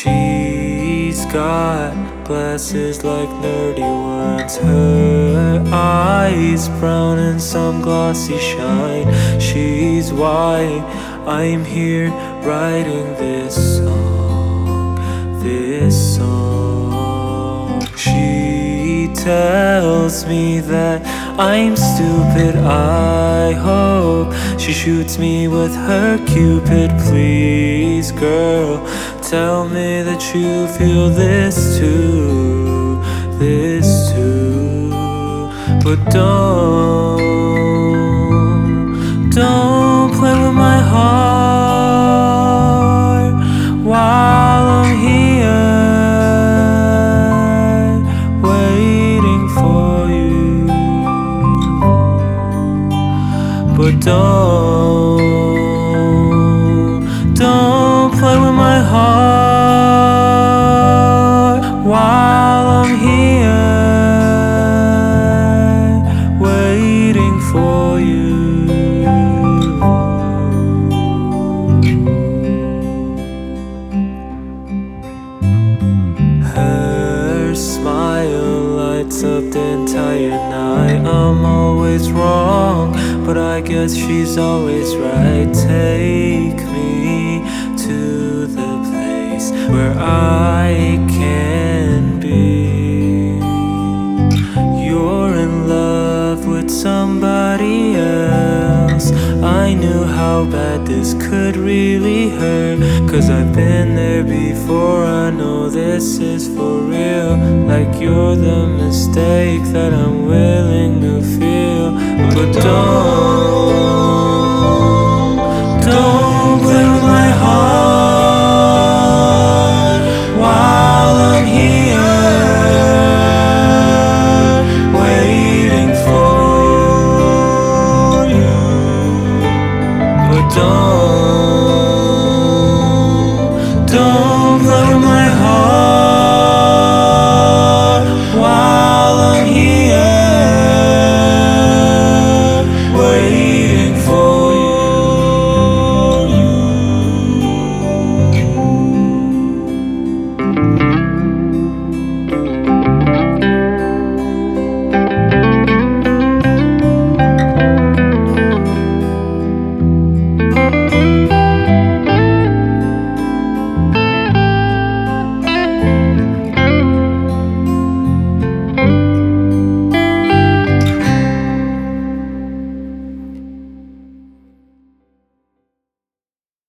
She's got glasses like nerdy ones. Her eyes brown and some glossy shine. She's why I'm here writing this song. She tells me that I'm stupid. I hope she shoots me with her Cupid. Please, girl, tell me that you feel this too, but don't play with my heart while I'm here waiting for you. But don't play with my heart while I'm here waiting for you. Her smile lights up the entire night. I'm always wrong, but I guess she's always right. Take me to the place where I can be. You're in love with somebody else. I knew how bad this could really hurt, 'cause I've been there before. I know this is for real. Like you're the mistake that I'm willing to feel. But don't play with my heart while I'm here waiting for you. But don't